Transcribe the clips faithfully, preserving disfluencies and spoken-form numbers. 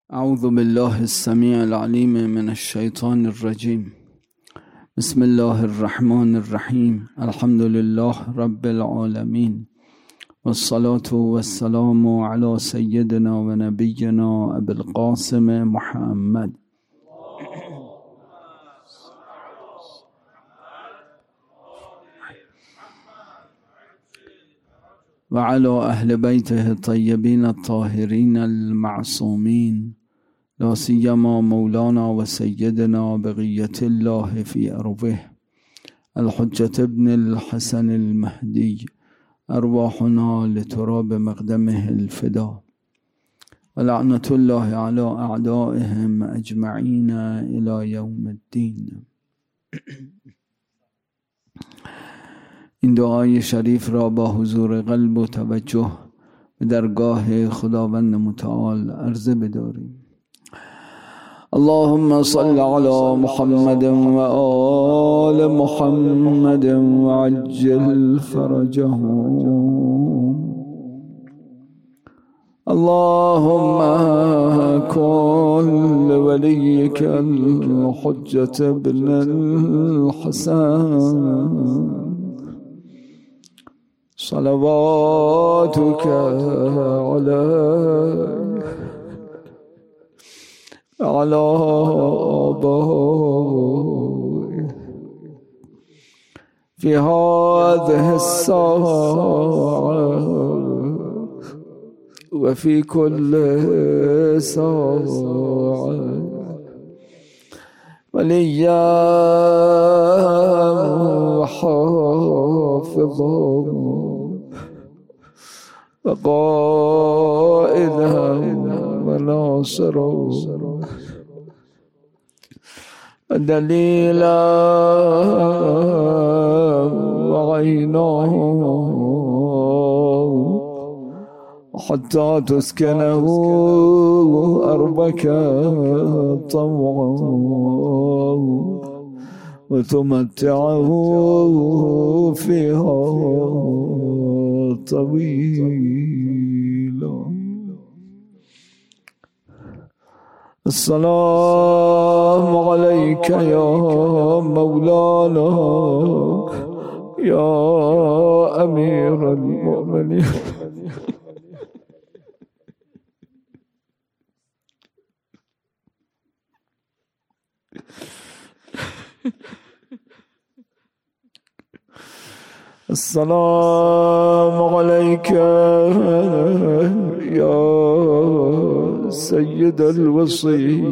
اعوذ بالله السمیع العلیم من الشیطان الرجیم. بسم الله الرحمن الرحیم. الحمد لله رب العالمین والصلاة والسلام على سیدنا و نبینا ابی القاسم محمد و على اهل بیته الطیبین الطاهرین المعصومین، لا سیما مولانا و سیدنا بقیت الله فی ارضه الحجة ابن الحسن المهدی، ارواحنا لتراب مقدمه الفدا و لعنة الله على اعدائهم اجمعین الى یوم الدین. این دعای شریف را با حضور قلب و توجه به درگاه خداوند متعال عرضه بداریم. اللهم صل على محمد و آل محمد و عجل فرجهم. اللهم كن لوليك الحجة ابن الحسن صلواتك عليه على آبائه في هذه الساعة وفي كل ساعة وليا وحافظا وقائدا وناصرا ودليلا وعينا حتى تسكنه أرضك طوعا وتمتعه فيها طويلا. السلام عليك يا مولانا يا أمير المؤمنين. السلام عليك يا سيد الوصي.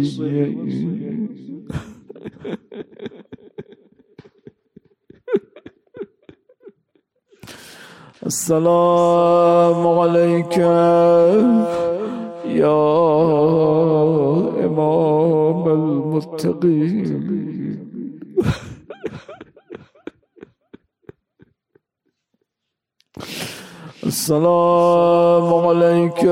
السلام عليك يا إمام المتقين. السلام عليك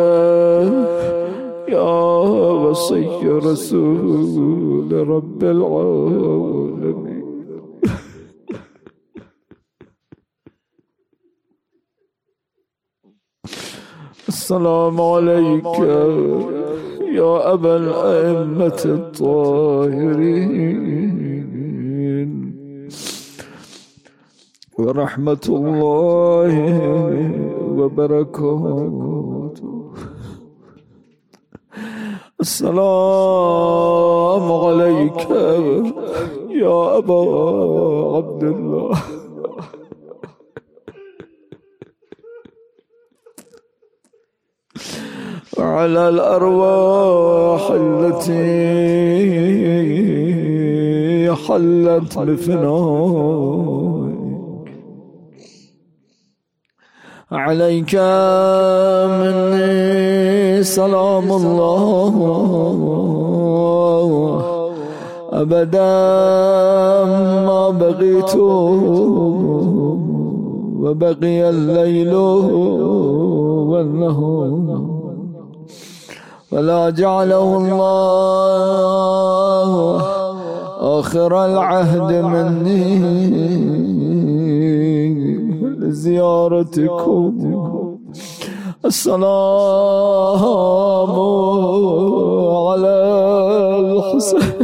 يا وصي رسول رب العالمين. السلام عليك يا أبا الأئمة الطاهرين ورحمة الله وبركاته. السلام عليك يا أبا عبد الله وعلى الأرواح التي حلت بفنائك. عليك مني سلام الله أبدا ما بقيت وبقي الليل والنهار، ولا جعله الله آخر العهد مني لزيارتكم السلام على الحسين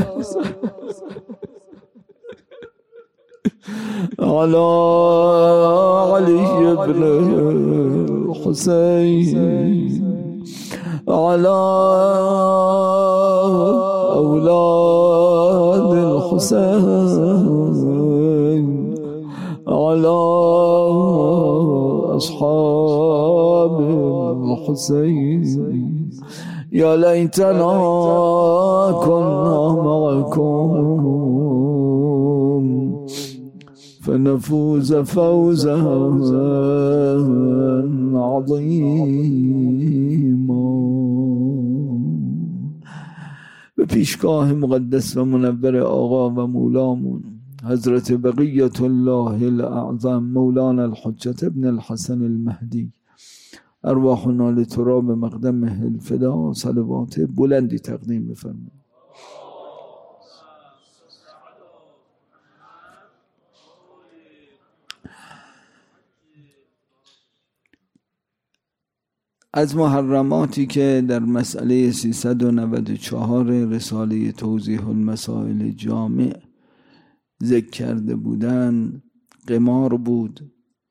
على علي بن الحسين على أولاد الحسين على أصحاب الحسين يا ليتنا كنا معكم فنفوز فوزا عظيما. به پیشگاه مقدس و منور آقا و مولامون حضرت بقیت الله الاعظم مولانا الحجة ابن الحسن المهدی ارواحنا لتراب مقدمه الفدا صلوات بلندی تقدیم بفرمایید. از محرماتی که در مسئله سیصد و نود و چهار رساله توضیح المسائل جامع ذکر کرده بودن قمار بود.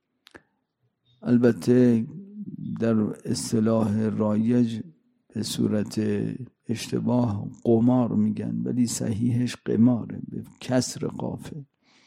البته در اصطلاح رایج به صورت اشتباه قمار میگن، ولی صحیحش قماره به کسر قافه.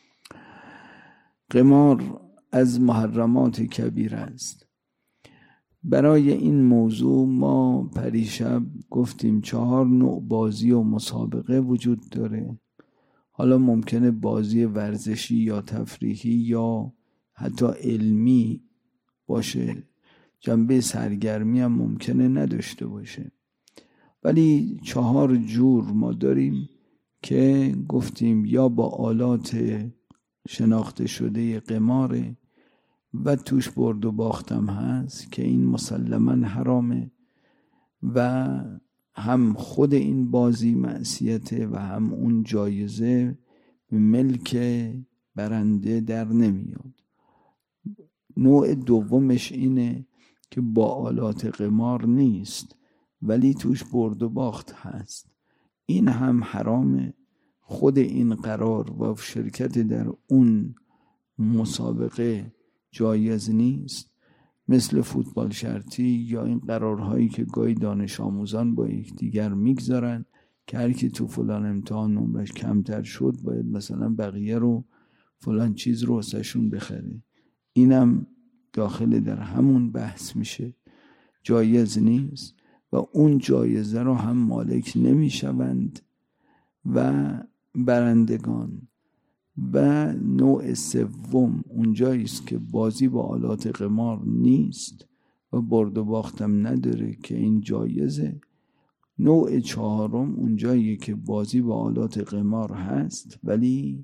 قمار از محرمات کبیره است. برای این موضوع ما پریشب گفتیم چهار نوع بازی و مسابقه وجود داره. حالا ممکنه بازی ورزشی یا تفریحی یا حتی علمی باشه، جنبه سرگرمی هم ممکنه نداشته باشه، ولی چهار جور ما داریم که گفتیم یا با آلات شناخته شده قماره و توش برد و باختم هست که این مسلماً حرامه و هم خود این بازی معصیته و هم اون جایزه ملک برنده در نمیاد. نوع دومش اینه که با آلات قمار نیست ولی توش برد و باخت هست، این هم حرامه. خود این قرار و شرکت در اون مسابقه جایز نیست، مثل فوتبال شرطی یا این قرارهایی که گاهی دانش آموزان با یکدیگر میگذارن که هر کی تو فلان امتحان نمرش کمتر شد باید مثلا بقیه رو فلان چیز رو واسهشون بخره. اینم داخل در همون بحث میشه، جایز نیست و اون جایزه رو هم مالک نمیشوند و برندگان. و نوع سوم اونجایی است که بازی با آلات قمار نیست و برد و باختم نداره که این جایزه. نوع چهارم اونجایی که بازی با آلات قمار هست ولی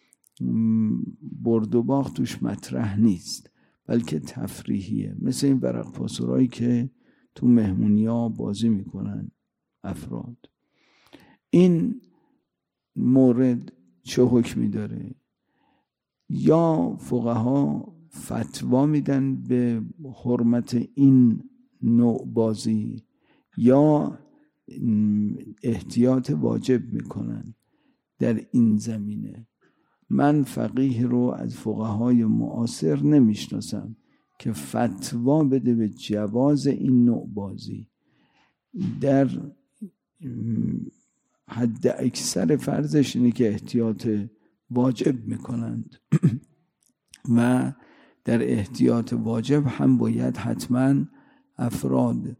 برد و باخت توش مطرح نیست بلکه تفریحیه، مثل این ورق پاسورایی که تو مهمونی‌ها بازی میکنن افراد. این مورد چه حکمی داره؟ یا فقها فتوا میدن به حرمت این نوع بازی یا احتیاط واجب میکنن در این زمینه. من فقیه رو از فقهای معاصر نمیشناسم که فتوا بده به جواز این نوع بازی. در حد اکثر فرضش اینه که احتیاط واجب میکنند و در احتیاط واجب هم باید حتما افراد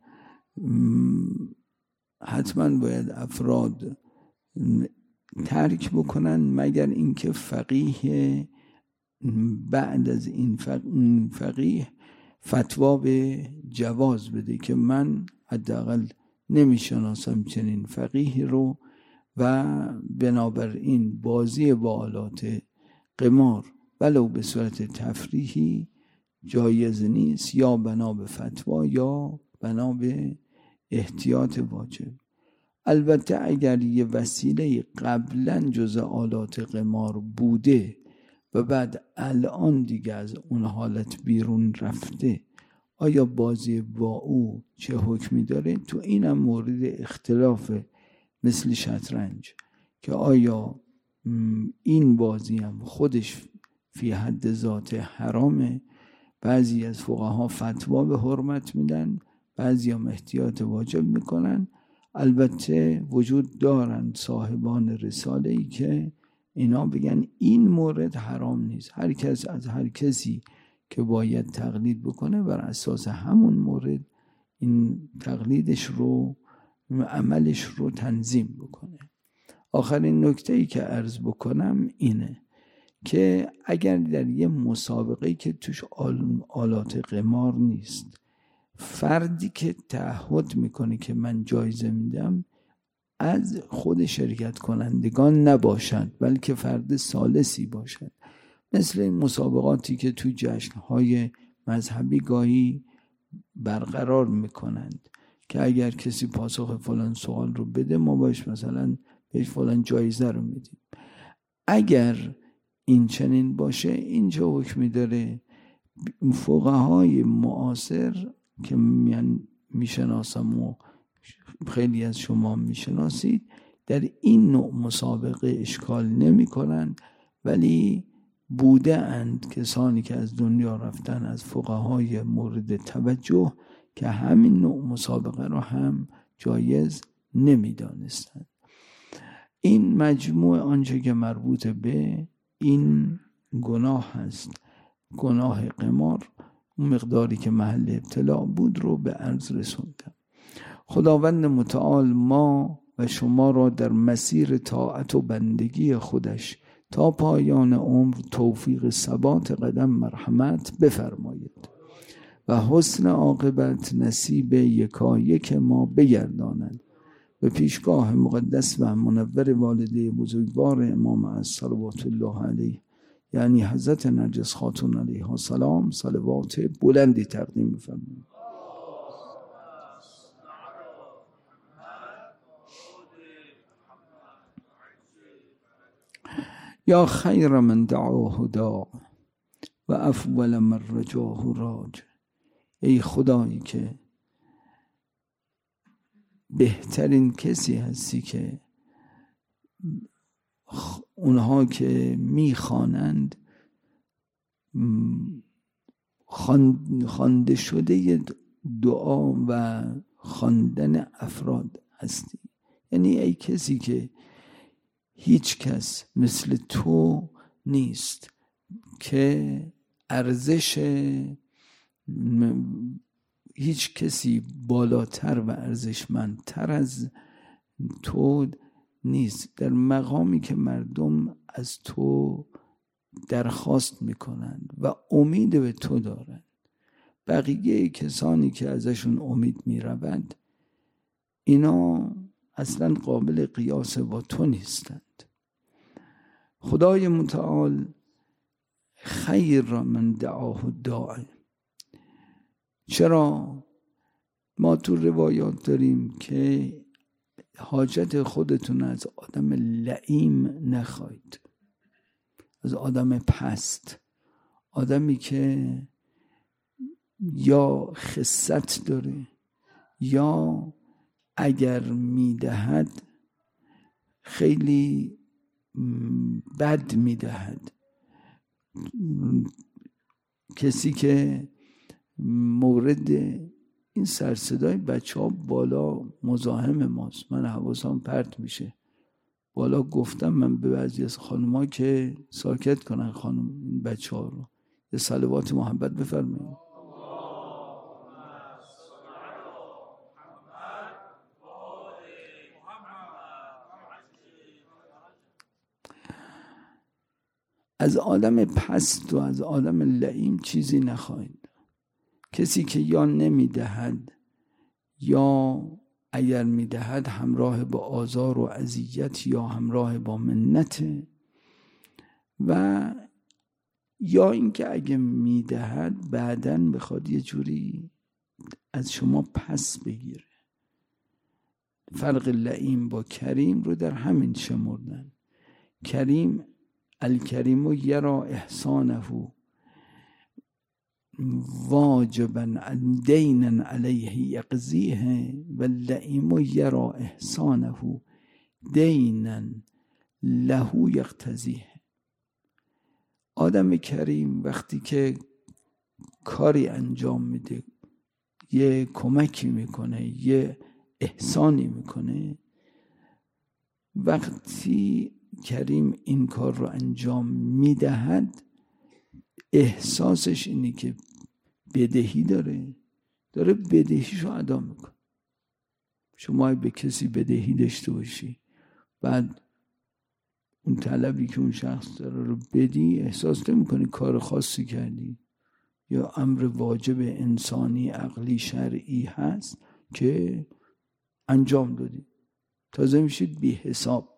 حتما باید افراد ترک بکنن مگر اینکه فقیه بعد از این فقیه فتوا به جواز بده که من حداقل نمیشناسم چنین فقیه رو و بنابراین بازی با آلات قمار ولو به صورت تفریحی جایز نیست، یا بنا به فتوا یا بنا به احتیاط واجب. البته اگر یه وسیله قبلا جز آلات قمار بوده و بعد الان دیگه از اون حالت بیرون رفته، آیا بازی با او چه حکمی داره؟ تو اینم مورد اختلاف مثل شطرنج که آیا این بازی هم خودش فی حد ذات حرامه. بعضی از فقها فتوا به حرمت میدن، بعضی هم احتیاط واجب میکنن. البته وجود دارند صاحبان رساله ای که اینا بگن این مورد حرام نیست، هر کس از هر کسی که باید تقلید بکنه بر اساس همون مورد این تقلیدش رو عملش رو تنظیم بکنه. آخرین نکته ای که عرض بکنم اینه که اگر در یه مسابقه که توش آلات قمار نیست، فردی که تعهد میکنه که من جایزه میدم از خود شرکت کنندگان نباشد، بلکه فرد ثالثی باشد، مثل این مسابقاتی که توی جشنهای مذهبی گاهی برقرار میکنند که اگر کسی پاسخ فلان سوال رو بده ما باش مثلا بهش فلان جایزه رو میدیم. اگر این چنین باشه این چه حکمی داره؟ فقهای معاصر که من میشناسم و خیلی از شما میشناسید در این نوع مسابقه اشکال نمی کنند، ولی بوده اند کسانی که از دنیا رفتن از فقهای مورد توجه که همین نوع مسابقه رو هم جایز نمی دانستند. این مجموع آنچه که مربوط به این گناه هست، گناه قمار، اون مقداری که محل ابتلاع بود رو به عرض رسوندم. خداوند متعال ما و شما را در مسیر طاعت و بندگی خودش تا پایان عمر توفیق ثبات قدم مرحمت بفرماید و حسن عاقبت نصیب یکایک ما بگرداند. به پیشگاه مقدس و منور والده بزرگوار امام از صلوات الله علیه، یعنی حضرت نرگس خاتون علیها السلام، صلوات بلندی تقدیم بفرمایید. یا خیر من دعاه داع و افول من رجاه راج. ای خدایی که بهترین کسی هستی که اونها که میخوانند خوانده شده دعا و خواندن افراد هستی. یعنی ای کسی که هیچ کس مثل تو نیست که ارزش هیچ کسی بالاتر و ارزشمندتر از تو نیست، در مقامی که مردم از تو درخواست میکنند و امید به تو دارند. بقیه کسانی که ازشون امید میرود اینا اصلا قابل قیاس با تو نیستند. خدای متعال خیر من دعاه داع. چرا؟ ما تو روایات داریم که حاجت خودتون از آدم لئیم نخواهید، از آدم پست، آدمی که یا خست داره یا اگر میدهد خیلی بد میدهد. کسی که مورد این سرصدای بچه ها بالا مزاحم ماست، من حواسم پرت میشه بالا. گفتم من به بعضی از خانم ها که ساکت کنن خانم این بچه ها رو، یه صلوات محبت بفرمایید. از آدم پست و از آدم لئیم چیزی نخواهید. کسی که یا نمیدهد یا اگر میدهد همراه با آزار و اذیت یا همراه با منت، و یا اینکه اگه میدهد بعداً بخواد یه جوری از شما پس بگیره. فرق لئیم با کریم رو در همین شمردن. کریم الکریم یرا احسانه واجبا دینا علیه یقضیه و اللئیم یرا احسانه دینا له یقتضیه. آدم کریم وقتی که کاری انجام میده، یه کمکی میکنه، یه احسانی میکنه، وقتی کریم این کار رو انجام میدهد احساسش اینه که بدهی داره داره بدهیشو ادا میکنه. شما به کسی بدهی داشته باشی، بعد اون طلبی که اون شخص داره رو بدی، احساس نمیکنی کار خاصی کردی، یا امر واجب انسانی عقلی شرعی هست که انجام دادی، تازه میشید بی حساب.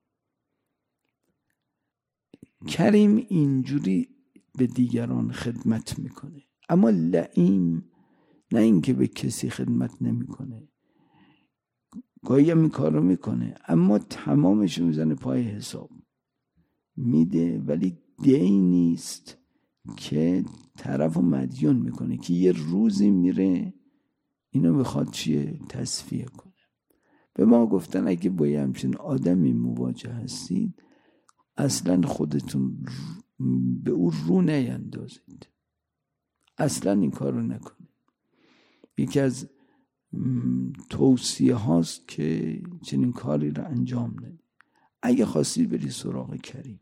کریم اینجوری به دیگران خدمت میکنه. اما لئیم نه اینکه به کسی خدمت نمیکنه، گاهی هم این کار رو میکنه اما تمامش رو میزنه پای حساب، میده ولی دین نیست که طرف رو مدیون میکنه که یه روزی میره اینو بخواد چیه تصفیه کنه. به ما گفتن اگه با یه همچین آدمی مواجه هستید اصلا خودتون به او رو نیندازید، اصلا این کار رو نکنید. یکی از توصیه هاست که چنین کاری رو انجام ندید. اگه خواستی بری سراغ کریم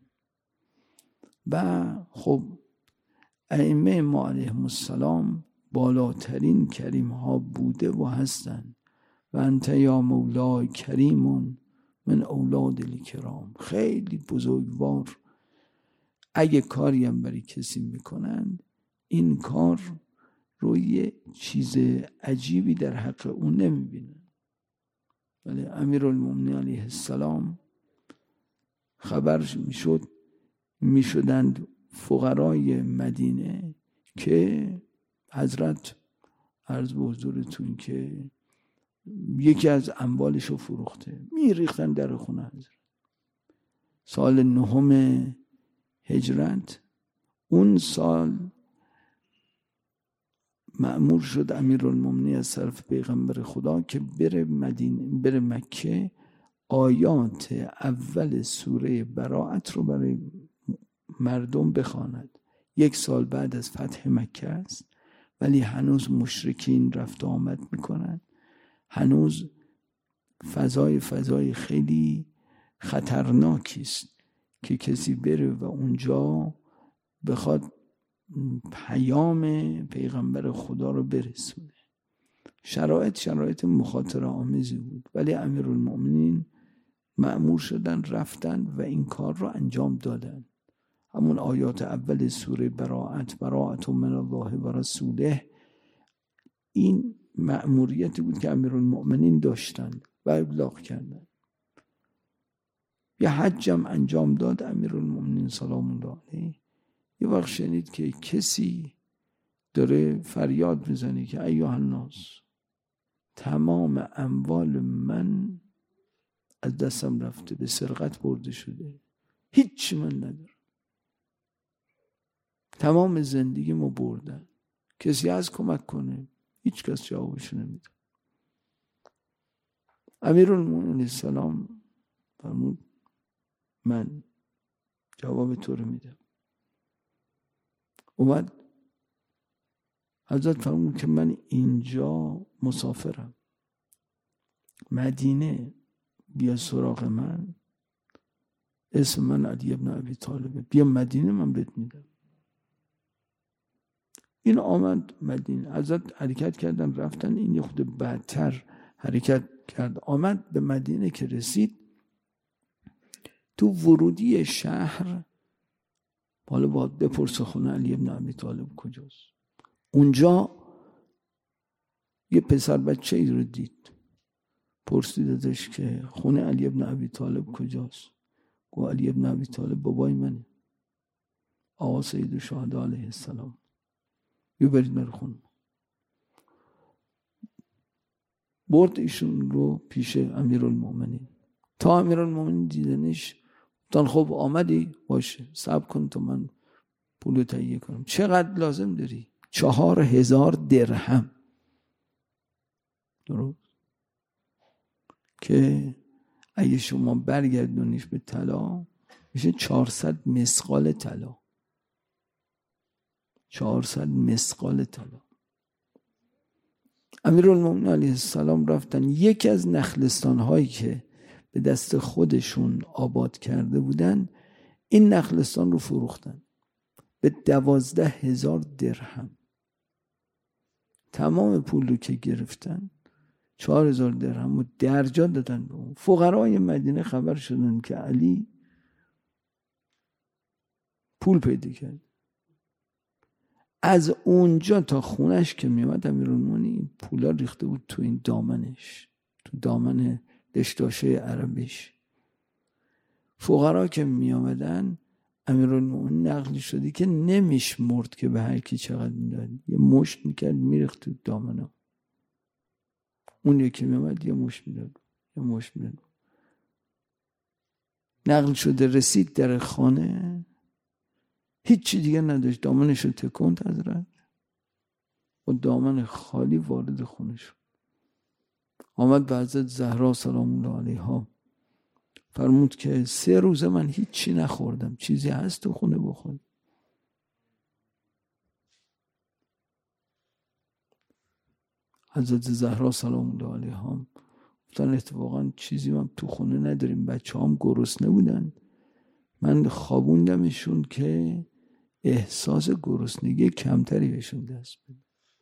و خب ائمه ما علیهم السلام بالاترین کریم ها بوده و هستن و انت یا مولای کریمون من اولاد الکرام، خیلی بزرگوار. اگه کاری هم برای کسی میکنند این کار رو یه چیز عجیبی در حق اون نمیبینن. ولی امیرالمومنین علیه السلام خبر میشد میشدند فقرای مدینه که حضرت عرض به حضورتون که یکی از اموالش رو فروخته، میریختن در خونه حضرت. سال نهم هجرت اون سال مأمور شد امیرالمومنین از طرف پیغمبر خدا که بره مدینه، بره مکه، آیات اول سوره براءت رو برای مردم بخواند. یک سال بعد از فتح مکه است ولی هنوز مشرکین رفت و آمد میکنن، هنوز فضای فضای خیلی خطرناکی است که کسی بره و اونجا بخواد پیام پیغمبر خدا رو برسونه. شرایط شرایط مخاطره آمیزی بود ولی امیرالمومنین مأمور شدن رفتن و این کار رو انجام دادن. همون آیات اول سوره براءت، براءت من الله و رسوله، این مأموریتی بود که امیرالمومنین داشتن و ابلاغ کردن. یه حج هم انجام داد امیرالمومنین سلام الله علیه. یه وقت شنید که کسی داره فریاد میزنه که ایها الناس، تمام اموال من از دستم رفته، به سرقت برده شده، هیچ من ندارم، تمام زندگیمو بردن، کسی از کمک کنه؟ هیچ کس جوابش نمیده. امیرالمومنین سلام فرمود من جواب تو رو میدم. اومد حضرت فرمود که من اینجا مسافرم، مدینه بیا سراغ من، اسم من علی ابن ابی طالبه، بیا مدینه من بهت میدم. این آمد مدینه، حضرت حرکت کردن رفتن، این یه خود بعدتر حرکت کرد. آمد به مدینه که رسید، تو ورودی شهر حالا باید بپرسه خونه علی ابن ابی طالب کجاست. اونجا یه پسر بچه ای رو دید، پرسید ازش که خونه علی ابن ابی طالب کجاست؟ گفت علی ابن ابی طالب بابای منه، آقا سید الشهدا علیه السلام، یه برید بر خونه. برد ایشون رو پیش امیرالمومنین. تا امیرالمومنین دیدنش گفتن خب آمدی؟ باشه صبر کن تا من پولو تهیه کنم. چقدر لازم داری؟ چهار هزار درهم. درست؟ که اگه شما برگردونیش به طلا میشه چهارصد مسقال طلا. چهارصد مسقال طلا. امیرالمومنین علیه السلام رفتن یکی از نخلستان هایی که به دست خودشون آباد کرده بودن، این نخلستان رو فروختن به دوازده هزار درهم. تمام پول رو که گرفتن، چهار هزار درهم رو درجا دادن به اون فقرای مدینه. خبر شدن که علی پول پیدا کرد. از اونجا تا خونش که میامد امیرالمومنین این پولا ریخته بود تو این دامنش، تو دامن دشداشه عربیش. فقرا که میامدن امیرالمومنین نقل شده که نمیشمرد که به هر کی چقدر میداد، یه مشت میکرد میریخت تو دامنه. اون یکی میامد یه مشت میداد، یه مشت میداد. نقل شده رسید در خانه، هیچی دیگه نداشت، دامنش رو تکوند حضرت و دامن خالی وارد خونه شد. آمد به حضرت زهرا سلام الله علیها، فرمود که سه روز من هیچی نخوردم، چیزی هست تو خونه بخور؟ حضرت زهرا سلام الله علیها گفتن اتفاقا چیزی من تو خونه نداریم، بچه هم گرسنه بودن، من خوابوندمشون که احساس گرسنگی کمتری بهشون دست بده.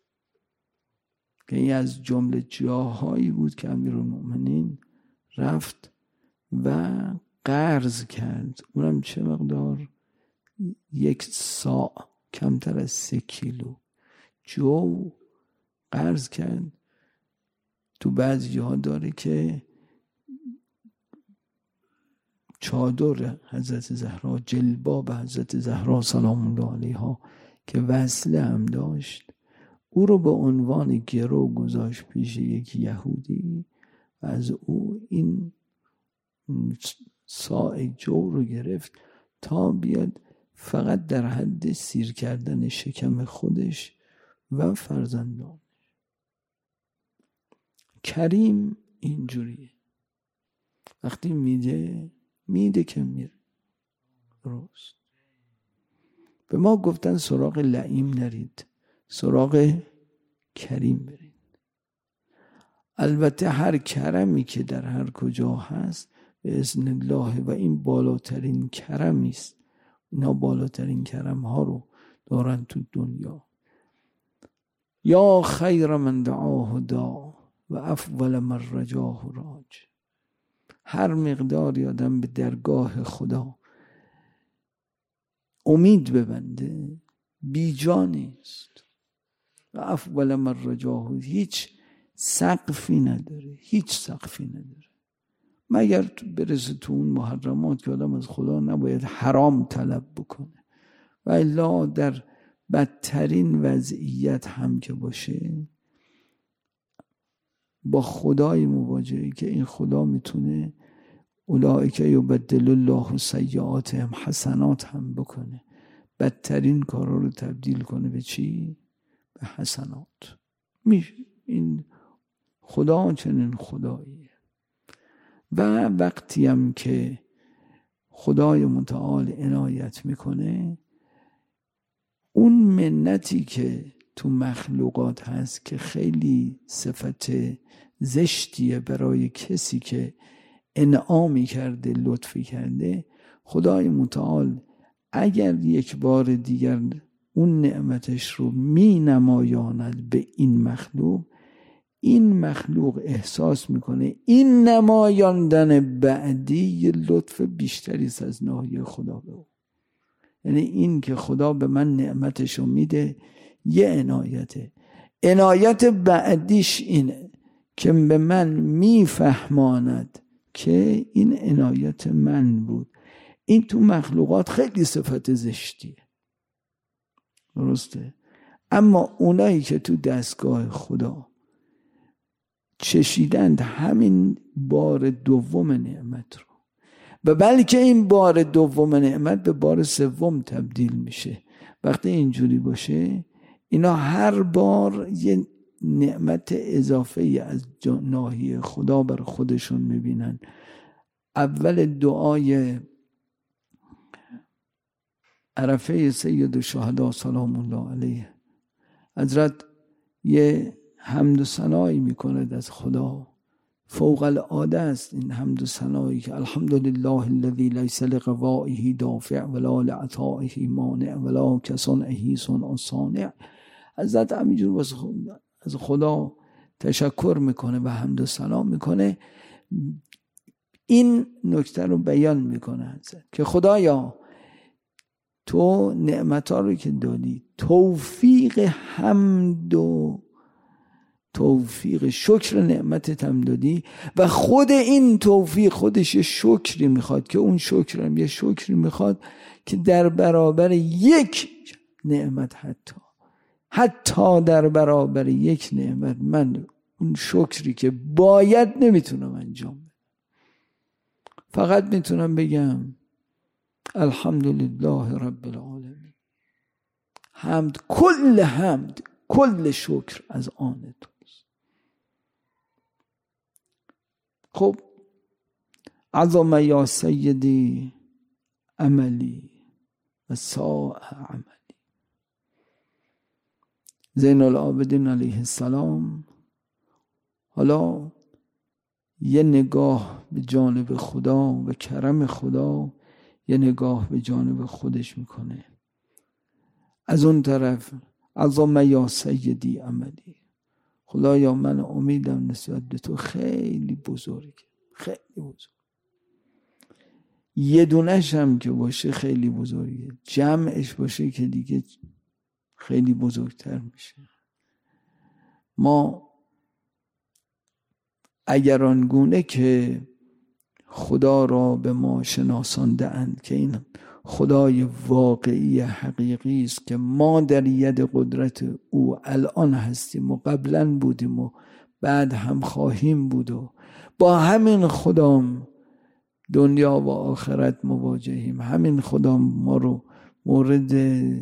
که این از جمله جاهایی بود که امیرالمومنین رفت و قرض کرد، اونم چه مقدار؟ یک ساع، کمتر از سه کیلو جو قرض کرد. تو بعضی جاها داره که چادر حضرت زهرا، جلباب حضرت زهرا سلام الله علیها که وصله هم داشت، او رو به عنوان گرو گذاشت پیش یک یهودی و از او این ساع جو رو گرفت تا بیاد فقط در حد سیر کردن شکم خودش و فرزندانش. کریم اینجوریه، وقتی میده میده که میره. درست. به ما گفتن سراغ لعیم نرید، سراغ کریم برید. البته هر کرمی که در هر کجا هست به اذن الله و این بالاترین کرمی است. اینا بالاترین کرم ها رو دارن تو دنیا. یا خیر من دعاه دا و افضل من رجاه راج. هر مقداری آدم به درگاه خدا امید ببنده بیجا نیست. و افضل من رجاه، هیچ سقفی نداره، هیچ سقفی نداره، مگر برسه تو اون محرمات که آدم از خدا نباید حرام طلب بکنه. و الا در بدترین وضعیت هم که باشه با خدای مواجهه که این خدا میتونه اولئک یبدل الله سیئاتهم حسنات هم بکنه، بدترین کارا رو تبدیل کنه به چی؟ به حسنات. میشه این خدا چنین خداییه. و وقتی هم که خدای متعال عنایت میکنه، اون منتی که تو مخلوقات هست که خیلی صفت زشتیه برای کسی که انعامی کرده، لطفی کرده، خدای متعال اگر یک بار دیگر اون نعمتش رو می نمایاند به این مخلوق، این مخلوق احساس میکنه این نمایاندن بعدی لطف بیشتری است از ناحیه خدا به او. یعنی این که خدا به من نعمتش رو میده یه عنایته، عنایت بعدیش اینه که به من میفهماند که این عنایت من بود. این تو مخلوقات خیلی صفت زشتیه، درسته؟ اما اونایی که تو دستگاه خدا چشیدند همین بار دوم نعمت رو، و بلکه این بار دوم نعمت به بار سوم تبدیل میشه. وقتی اینجوری باشه، اینا هر بار یه نعمت اضافه از ناحیه خدا بر خودشون میبینن. اول دعای عرفه سید الشهدا سلام الله علیه، حضرت یه حمد و ثنایی میکند از خدا فوق العاده است. این حمد و ثنایی که الحمدلله الذی لیس لقضائه دافع ولا لعطائه مانع ولا کصنعه صنع صانع. حضرت همینجور از خدا تشکر میکنه و حمد و ثنا میکنه. این نکته رو بیان میکنه حضرت که خدایا تو نعمت‌ها رو که دادی، توفیق حمد و توفیق شکر نعمتت هم دادی و خود این توفیق خودش یه شکری میخواد که اون شکر هم یه شکری میخواد که در برابر یک نعمت حتی حتی در برابر یک نعمت من اون شکری که باید نمیتونم انجام بدم، فقط میتونم بگم الحمدلله رب العالمین. حمد، کل حمد، کل شکر از آن توست. خب عظم یا سیدی عملی و ساء عملی. زین العابدین علیه السلام حالا یه نگاه به جانب خدا و کرم خدا، یه نگاه به جانب خودش میکنه. از اون طرف عظم یا سیدی عملی، خدایا من امیدم نسبت به تو خیلی بزرگه، خیلی بزرگ. یه دونش هم که باشه خیلی بزرگه، جمعش باشه که دیگه خیلی بزرگتر میشه. ما اگر آنگونه که خدا را به ما شناسانده اند که این خدای واقعی حقیقی است که ما در ید قدرت او الان هستیم و قبلا بودیم و بعد هم خواهیم بود و با همین خدام دنیا و آخرت مواجهیم، همین خدام ما رو مورد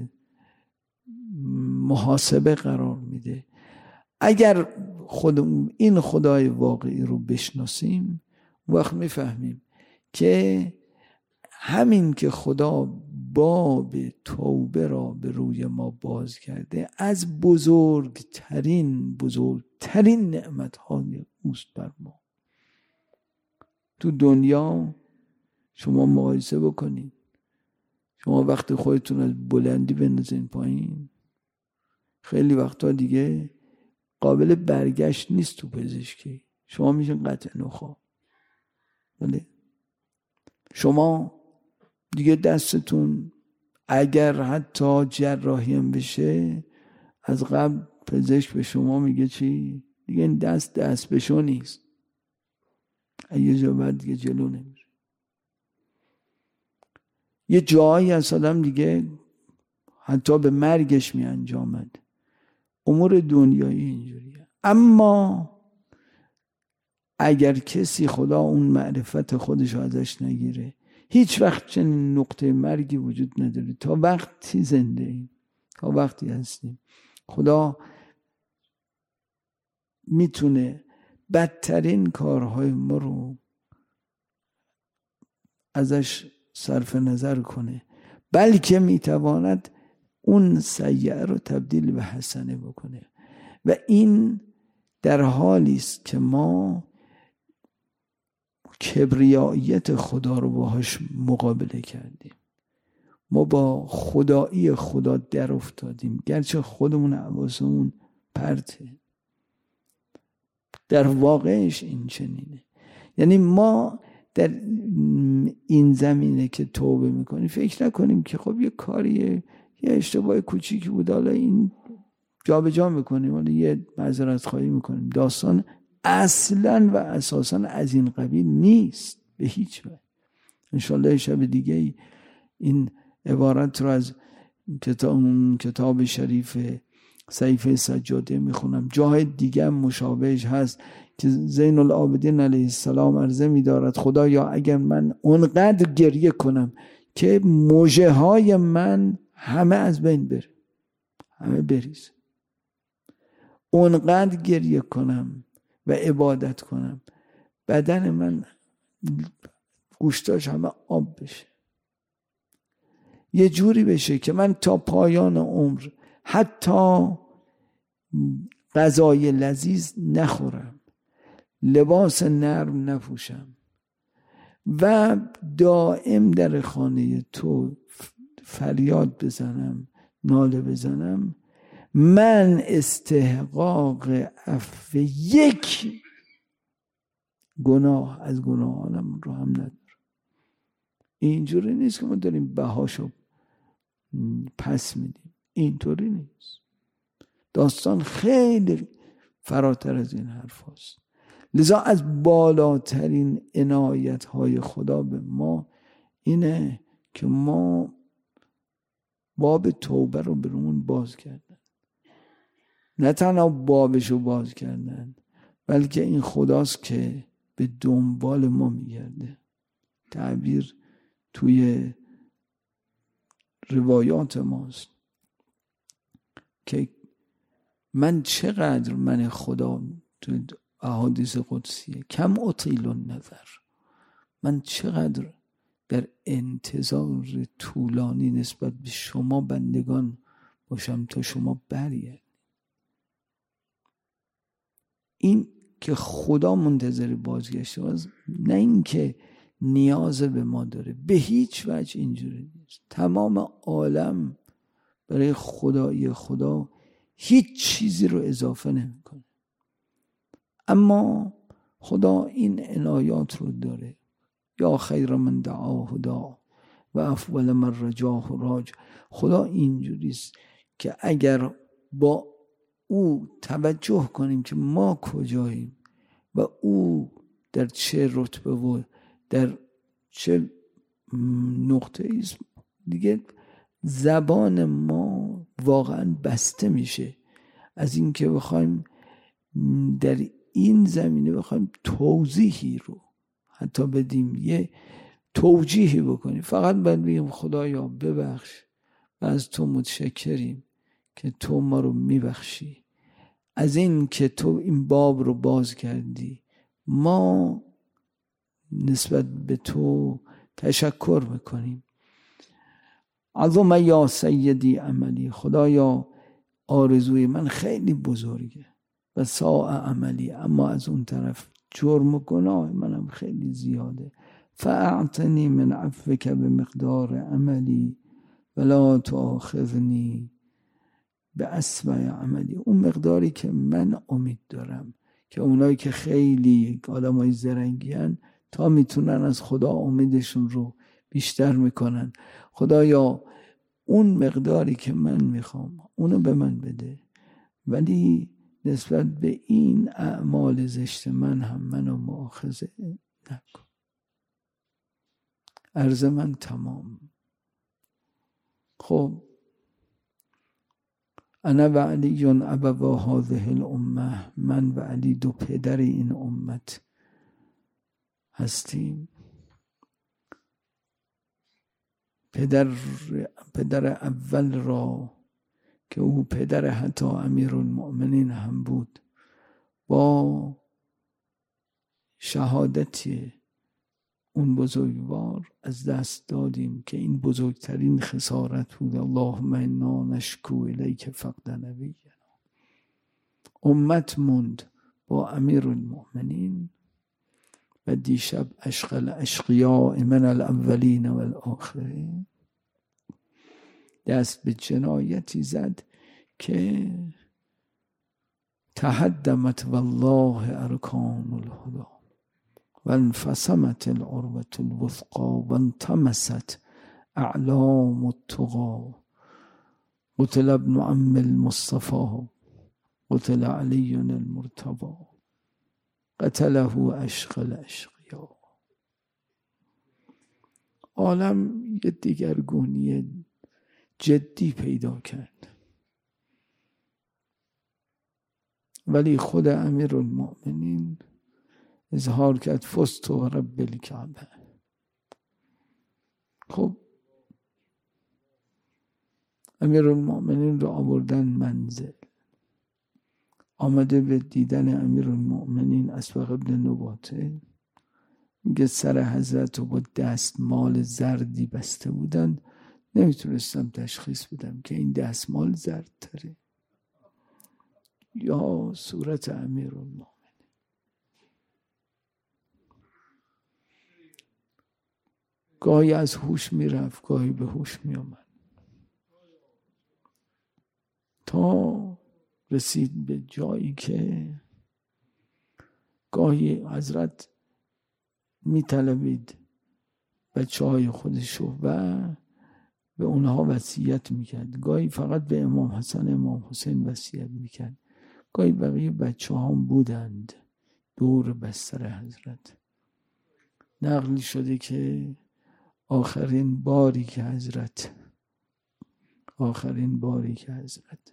محاسبه قرار میده. اگر خودم این خدای واقعی رو بشناسیم وقت میفهمیم که همین که خدا باب توبه را به روی ما باز کرده از بزرگترین بزرگترین نعمت‌های اوست بر ما. تو دنیا شما مقایسه بکنید، شما وقتی خودتون از بلندی بندازین پایین خیلی وقتا دیگه قابل برگشت نیست تو پزشکی، شما میشین قطع نخاع. ولی شما دیگه دستتون اگر حتی جراحی هم بشه از قبل پزشک به شما میگه چی؟ دیگه این دست دست بشو نیست، یه جا بعد دیگه جلو نمیره. یه جایی از آدم دیگه حتی به مرگش می انجامد. امور دنیایی اینجوریه. اما اگر کسی خدا اون معرفت خودش رو ازش نگیره هیچ وقت چنین نقطه مرگی وجود نداره. تا وقتی زنده ایم، تا وقتی هستیم، خدا میتونه بدترین کارهای ما رو ازش صرف نظر کنه، بلکه میتواند اون سیئه رو تبدیل به حسنه بکنه. و این در حالی است که ما کبریاییت خدا رو باهاش مقابله کردیم. ما با خدایی خدا در افتادیم، گرچه خودمون حواسمون پرته. در واقعش این چنینه. یعنی ما در این زمینه که توبه میکنیم فکر نکنیم که خب یه کاریه، یه اشتباه کوچیکی بود، حالا این جا به جا میکنیم، حالا یه معذرت خواهی میکنیم. داستان اصلا و اساسا از این قبیل نیست به هیچ وجه. انشالله شب دیگه این عبارت رو از کتاب, کتاب شریف سیف سجاده میخونم. جای دیگه مشابهش هست که زین العابدین علیه السلام عرضه میدارد خدایا اگر من اونقدر گریه کنم که موجه های من همه از بین بره، همه بریزه، اونقدر گریه کنم و عبادت کنم بدن من گوشتاش همه آب بشه، یه جوری بشه که من تا پایان عمر حتی غذای لذیذ نخورم، لباس نرم نپوشم و دائم در خانه تو فریاد بزنم، ناله بزنم، من استحقاق عفو یک گناه از گناهانم رو هم ندارم. اینجوری نیست که ما داریم بهاشو پس میدیم، اینطوری نیست. داستان خیلی فراتر از این حرف هست. لذا از بالاترین عنایت های خدا به ما اینه که ما باب توبه رو برامون باز کردن. نه تنها بابشو باز کردن، بلکه این خداست که به دنبال ما میگرده. تعبیر توی روایات ماست که من چقدر من خدا توی احادیث قدسیه کم اطیل النظر، من چقدر در انتظار طولانی نسبت به شما بندگان باشم تا شما برگردید. این که خدا منتظر بازگشت ماست، نه این که نیاز به ما داره، به هیچ وجه اینجوری نیست. تمام عالم برای خدای خدا هیچ چیزی رو اضافه نمیکنه، اما خدا این عنایات رو داره. یا خیر من دعاه دعا و افول من رجاه راج. خدا اینجوریست که اگر با او توجه کنیم که ما کجاییم و او در چه رتبه و در چه نقطه ایست، دیگه زبان ما واقعا بسته میشه از این که بخوایم در این زمینه بخوایم توضیحی رو حتی بدیم، یه توجیهی بکنیم. فقط باید بگیم خدایا ببخش و از تو متشکریم که تو ما رو میبخشی، از این که تو این باب رو باز کردی، ما نسبت به تو تشکر میکنیم. عظم یا سیدی عملی، خدایا آرزوی من خیلی بزرگه و ساء عملی، اما از اون طرف جرم و گناه منم خیلی زیاده. فاعطنی من عفوک به مقدار عملی ولا تؤاخذنی به اسوأ عملی. اون مقداری که من امید دارم که اونایی که خیلی آدمای زرنگیان تا میتونن از خدا امیدشون رو بیشتر میکنن. خدایا اون مقداری که من میخوام اونو به من بده، ولی نسبت به این اعمال زشت من هم منو مؤاخذه نکن. عرض من تمام. خب انا و علی ابوا هذه الامه، من و علی دو پدر این امت هستیم. پدر پدر اول را که او پدر حتی امیرالمؤمنین هم بود، با شهادتی اون بزرگوار از دست دادیم که این بزرگترین خسارت بود. اللهم انا نشکو الیک فقد نبینا. امت موند با امیرالمؤمنین و دیشب اشقى الاشقیاء من الاولین و الاخرین دست به جنایتی زد که تهدمت والله ارکان الهدى و انفصمت العروة الوثقى و انطمست اعلام التقى. قتل ابن عم المصطفى، قتل علی المرتضى، قتله اشقى الاشقیاء. عالم یه دیگرگونی جدی پیدا کرد، ولی خود امیرالمؤمنین اظهار کرد فزت و رب الکعبه. خب امیرالمؤمنین رو آوردن منزل، آمده به دیدن امیرالمؤمنین اسبغ ابن نباته، میگه سر حضرت رو با دستمال زردی بسته بودن، نمیتونستم تشخیص بدم که این دستمال زرد تره یا صورت امیرالمؤمنین. گاهی از هوش میرفت، گاهی به هوش میامد، تا رسید به جایی که گاهی حضرت میطلبید بچه های خودشو و به اونها وصیت میکرد. گاهی فقط به امام حسن امام حسین وصیت میکرد، گاهی بقیه بچه هم بودند دور بستر حضرت. نقل شده که آخرین باری که حضرت آخرین باری که حضرت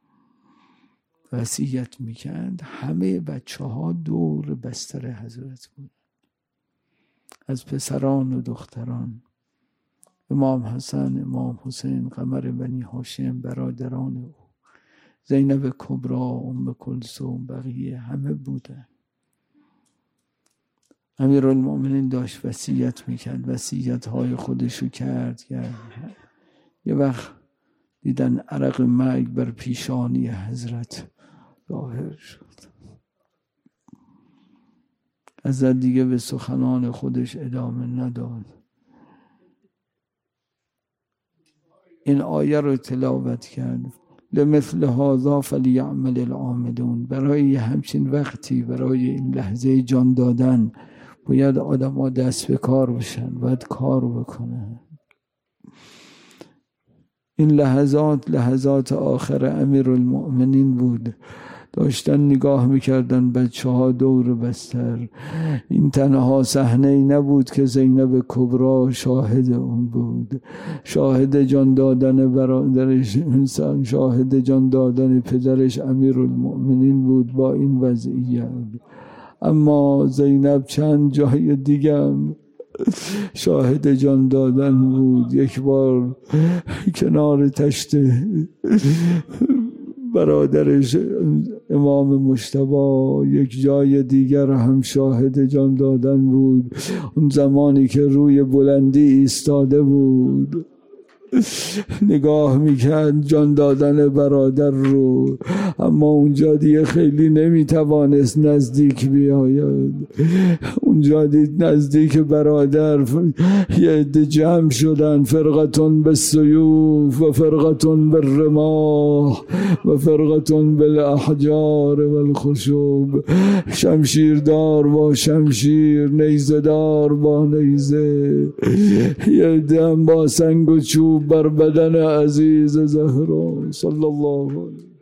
وصیت میکرد، همه بچه ها دور بستر حضرت بود، از پسران و دختران، امام حسن، امام حسین، قمر بنی هاشم، برادران او، زینب کبرا، ام کلثوم، بقیه همه بودن. امیرالمؤمنین داشت وصیت میکرد، وصیت های خودشو کرد کرد یه وقت دیدن عرق مرگ بر پیشانی حضرت ظاهر شد. حضرت دیگه به سخنان خودش ادامه نداد، این آیه رو تلاوت کرد، لمثل هذا فلیعمل العاملون. برای همچین وقتی، برای این لحظه جان دادن، باید آدم ها دست به کار بشن، باید کار بکنن. این لحظات لحظات آخر امیرالمؤمنین بود، داشتن نگاه میکردن بچه ها دور بستر. این تنها صحنه ای نبود که زینب کبرا شاهد اون بود، شاهد جان دادن برادرش انسان، شاهد جان دادن پدرش امیرالمؤمنین بود با این وضعیت. اما زینب چند جای دیگه هم شاهد جان دادن بود. یک بار کنار تشت برادرش امام مجتبی، یک جای دیگر هم شاهد جان دادن بود، اون زمانی که روی بلندی ایستاده بود نگاه میکرد جان دادن برادر رو، اما اونجا دیگه خیلی نمیتوانست نزدیک بیاید. اونجا دید نزدیک برادر یه عده جمع شدن، فرقتون بالسیوف و فرقتون بالرماح و فرقتون بالاحجار و الخشوب، شمشیردار با شمشیر، نیزدار با نیزه، یه عده با سنگ و چوب بر بدن عزیز زهرا صلی الله علیه.